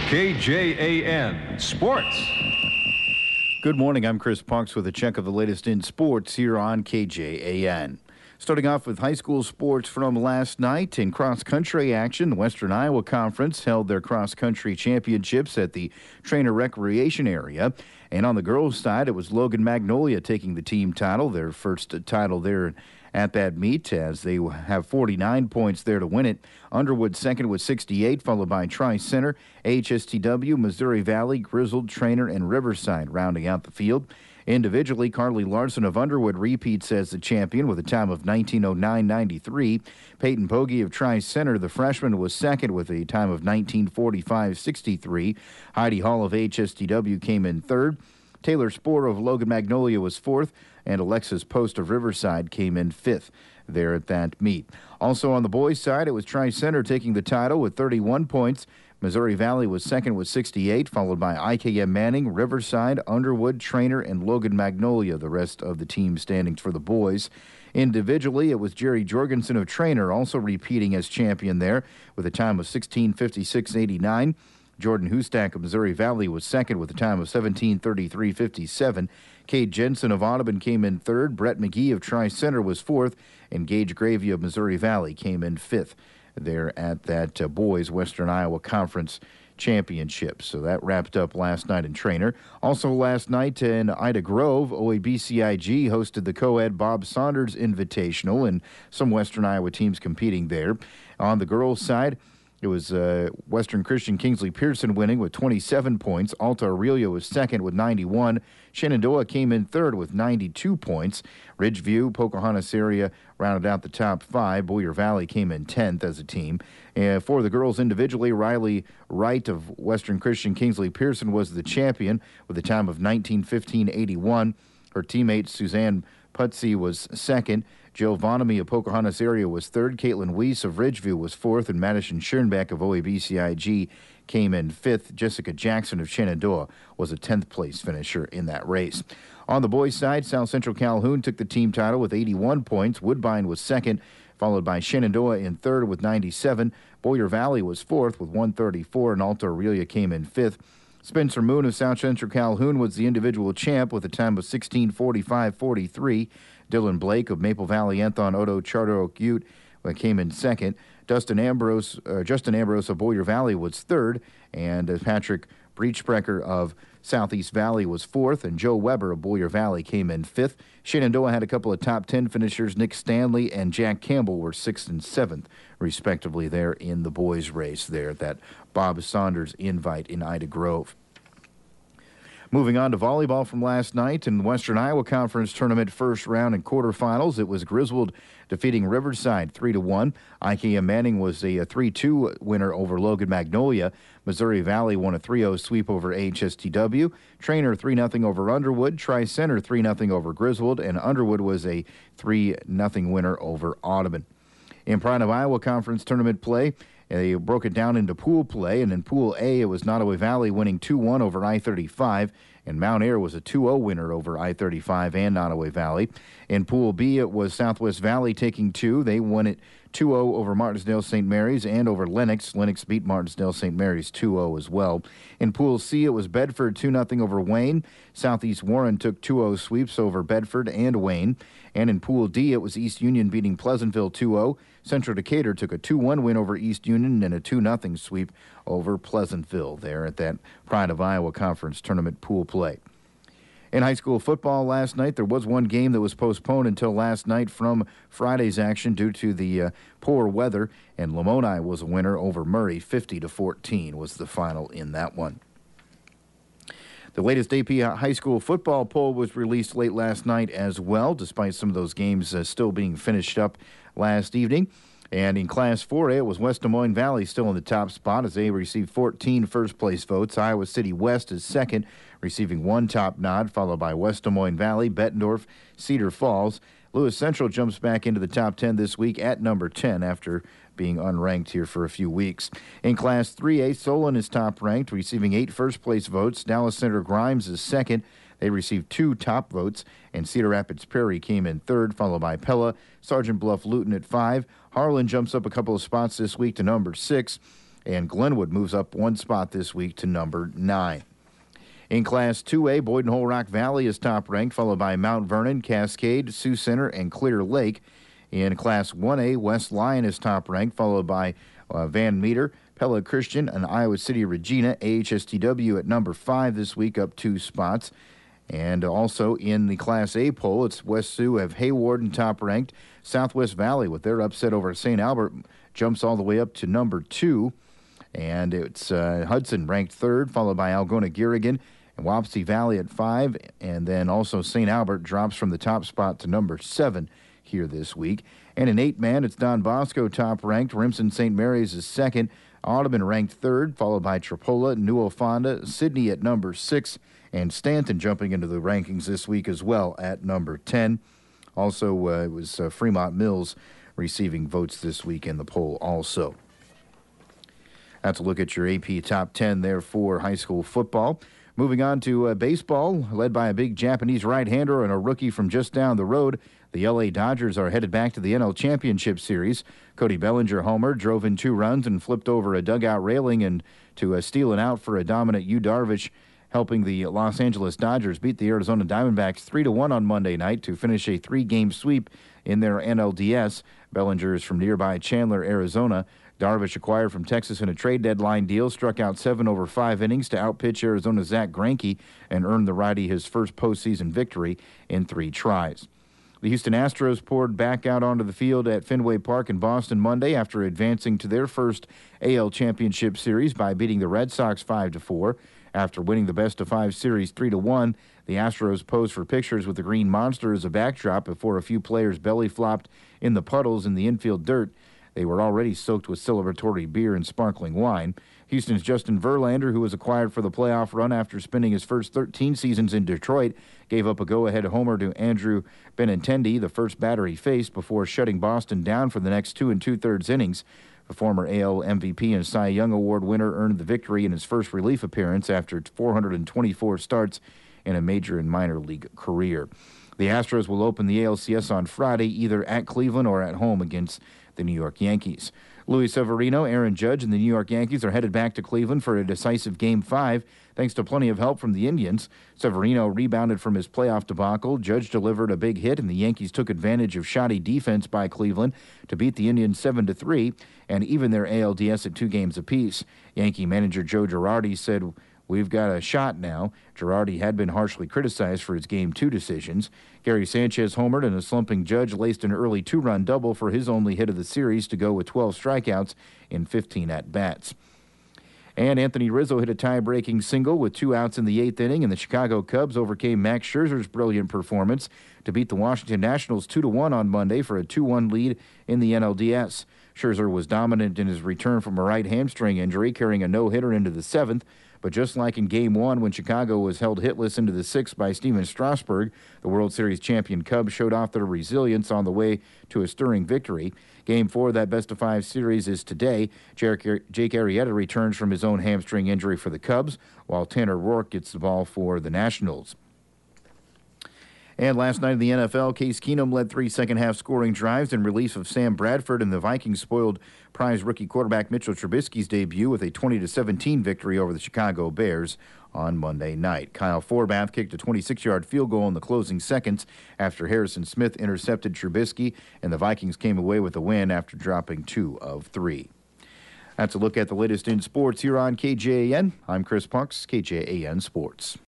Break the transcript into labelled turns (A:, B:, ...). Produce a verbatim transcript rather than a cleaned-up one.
A: K J A N Sports.
B: Good morning. I'm Chris Parks with a check of the latest in sports here on K J A N. Starting off with high school sports from last night in cross-country action, the Western Iowa Conference held their cross-country championships at the Trainer Recreation Area. And on the girls' side, it was Logan Magnolia taking the team title, their first title there at that meet, as they have forty-nine points there to win it. Underwood second with sixty-eight, followed by Tri-Center, H S T W, Missouri Valley, Grizzled, Trainer, and Riverside rounding out the field. Individually, Carly Larson of Underwood repeats as the champion with a time of nineteen oh nine ninety-three. Peyton Pogge of Tri-Center, the freshman, was second with a time of nineteen forty-five sixty-three. Heidi Hall of H S T W came in third. Taylor Spohr of Logan Magnolia was fourth, and Alexis Post of Riverside came in fifth there at that meet. Also on the boys' side, it was Tri-Center taking the title with thirty-one points. Missouri Valley was second with sixty-eight, followed by I K M Manning, Riverside, Underwood, Trainer, and Logan Magnolia, the rest of the team standings for the boys. Individually, it was Jerry Jorgensen of Trainer also repeating as champion there with a time of sixteen fifty-six eighty-nine. Jordan Hustack of Missouri Valley was second with a time of seventeen thirty-three fifty-seven. Cade Jensen of Audubon came in third. Brett McGee of Tri-Center was fourth. And Gage Gravy of Missouri Valley came in fifth there at that uh, boys Western Iowa Conference Championship. So that wrapped up last night in Trainer. Also last night in Ida Grove, O A B C I G hosted the co-ed Bob Saunders Invitational, and some Western Iowa teams competing there. On the girls' side, it was uh, Western Christian Kingsley Pearson winning with twenty-seven points. Alta Aurelia was second with ninety-one. Shenandoah came in third with ninety-two points. Ridgeview, Pocahontas area rounded out the top five. Boyer Valley came in tenth as a team. Uh, for the girls individually, Riley Wright of Western Christian Kingsley Pearson was the champion with a time of nineteen fifteen eighty-one. Her teammate Suzanne Putsey was second. Jill Vonamy of Pocahontas area was third. Caitlin Weiss of Ridgeview was fourth. And Madison Schoenbeck of O A B C I G came in fifth. Jessica Jackson of Shenandoah was a tenth place finisher in that race. On the boys' side, South Central Calhoun took the team title with eighty-one points. Woodbine was second, followed by Shenandoah in third with ninety-seven. Boyer Valley was fourth with one thirty-four, and Alta Aurelia came in fifth. Spencer Moon of South Central Calhoun was the individual champ with a time of sixteen forty-five forty-three. Dylan Blake of Maple Valley Enthon Oto Charter Oak Ute came in second. Dustin Ambrose, uh, Justin Ambrose of Boyer Valley was third, and uh, Patrick Breechbrecker of Southeast Valley was fourth, and Joe Weber of Boyer Valley came in fifth. Shenandoah had a couple of top ten finishers. Nick Stanley and Jack Campbell were sixth and seventh, respectively, there in the boys' race there at that Bob Saunders invite in Ida Grove. Moving on to volleyball from last night in the Western Iowa Conference Tournament first round and quarterfinals, it was Griswold defeating Riverside three to one. I K M Manning was a three two winner over Logan Magnolia. Missouri Valley won a three oh sweep over H S T W. Trainer three nothing over Underwood. Tri-Center three nothing over Griswold. And Underwood was a three nothing winner over Audubon. In Pride of Iowa Conference Tournament play, they broke it down into pool play, and in Pool A, it was Nottoway Valley winning two one over I thirty-five, and Mount Ayr was a two oh winner over I thirty-five and Nottoway Valley. In Pool B, it was Southwest Valley taking two. They won it two oh over Martinsdale Saint Mary's and over Lennox. Lennox beat Martinsdale Saint Mary's two oh as well. In Pool C, it was Bedford two nothing over Wayne. Southeast Warren took two oh sweeps over Bedford and Wayne. And in Pool D, it was East Union beating Pleasantville two oh. Central Decatur took a two one win over East Union and a two nothing sweep over Pleasantville there at that Pride of Iowa Conference Tournament pool play. In high school football last night, there was one game that was postponed until last night from Friday's action due to the uh, poor weather, and Lamoni was a winner over Murray. fifty to fourteen was the final in that one. The latest A P high school football poll was released late last night as well, despite some of those games uh, still being finished up last evening. And in Class four A, it was West Des Moines Valley still in the top spot as they received fourteen first-place votes. Iowa City West is second, receiving one top nod, followed by West Des Moines Valley, Bettendorf, Cedar Falls. Lewis Central jumps back into the top ten this week at number ten after being unranked here for a few weeks. In Class three A, Solon is top-ranked, receiving eight first-place votes. Dallas Center Grimes is second. They received two top votes, and Cedar Rapids Prairie came in third, followed by Pella, Sergeant Bluff Luton at five. Harlan jumps up a couple of spots this week to number six. and Glenwood moves up one spot this week to number nine. In Class two A, Boyd and Whole Rock Valley is top ranked, followed by Mount Vernon, Cascade, Sioux Center, and Clear Lake. In Class one A, West Lyon is top ranked, followed by uh, Van Meter, Pella Christian, and Iowa City Regina. A H S T W at number five this week, up two spots. And also in the Class A poll, it's West Sioux have Hayward and top ranked. Southwest Valley, with their upset over Saint Albert, jumps all the way up to number two. And it's uh, Hudson ranked third, followed by Algona Garrigan and Wapsie Valley at five. And then also Saint Albert drops from the top spot to number seven here this week. And in eight-man, it's Don Bosco top ranked. Remsen Saint Mary's is second. Audubon ranked third, followed by Tripola, Newell Fonda, Sydney at number six, and Stanton jumping into the rankings this week as well at number ten. Also, uh, it was uh, Fremont Mills receiving votes this week in the poll also. That's a look at your A P top ten there for high school football. Moving on to uh, baseball, led by a big Japanese right-hander and a rookie from just down the road. The L A Dodgers are headed back to the N L Championship Series. Cody Bellinger homer, drove in two runs and flipped over a dugout railing and to uh, steal it out for a dominant Yu Darvish, helping the Los Angeles Dodgers beat the Arizona Diamondbacks three to one on Monday night to finish a three-game sweep in their N L D S. Bellinger is from nearby Chandler, Arizona. Darvish, acquired from Texas in a trade deadline deal, struck out seven over five innings to outpitch Arizona's Zach Greinke and earned the righty his first postseason victory in three tries. The Houston Astros poured back out onto the field at Fenway Park in Boston Monday after advancing to their first A L Championship Series by beating the Red Sox five to four. After winning the best-of-five series three to one, the Astros posed for pictures with the Green Monster as a backdrop before a few players belly-flopped in the puddles in the infield dirt. They were already soaked with celebratory beer and sparkling wine. Houston's Justin Verlander, who was acquired for the playoff run after spending his first thirteen seasons in Detroit, gave up a go-ahead homer to Andrew Benintendi, the first batter he faced, before shutting Boston down for the next two and two-thirds innings. The former A L M V P and Cy Young Award winner earned the victory in his first relief appearance after four hundred twenty-four starts in a major and minor league career. The Astros will open the A L C S on Friday, either at Cleveland or at home against the New York Yankees. Luis Severino, Aaron Judge, and the New York Yankees are headed back to Cleveland for a decisive Game five, thanks to plenty of help from the Indians. Severino rebounded from his playoff debacle. Judge delivered a big hit, and the Yankees took advantage of shoddy defense by Cleveland to beat the Indians seven to three, and even their A L D S at two games apiece. Yankee manager Joe Girardi said, "We've got a shot now." Girardi had been harshly criticized for his Game two decisions. Gary Sanchez homered, and a slumping Judge laced an early two-run double for his only hit of the series to go with twelve strikeouts in fifteen at-bats. And Anthony Rizzo hit a tie-breaking single with two outs in the eighth inning, and the Chicago Cubs overcame Max Scherzer's brilliant performance to beat the Washington Nationals two to one on Monday for a two one lead in the N L D S. Scherzer was dominant in his return from a right hamstring injury, carrying a no-hitter into the seventh. But just like in Game one, when Chicago was held hitless into the sixth by Steven Strasburg, the World Series champion Cubs showed off their resilience on the way to a stirring victory. Game four of that best-of-five series is today. Jake Arrieta returns from his own hamstring injury for the Cubs, while Tanner Rourke gets the ball for the Nationals. And last night in the N F L, Case Keenum led three second-half scoring drives in relief of Sam Bradford, and the Vikings spoiled prize rookie quarterback Mitchell Trubisky's debut with a twenty to seventeen victory over the Chicago Bears on Monday night. Kyle Forbath kicked a twenty-six-yard field goal in the closing seconds after Harrison Smith intercepted Trubisky, and the Vikings came away with a win after dropping two of three. That's a look at the latest in sports here on K J A N. I'm Chris Punks, K J A N Sports.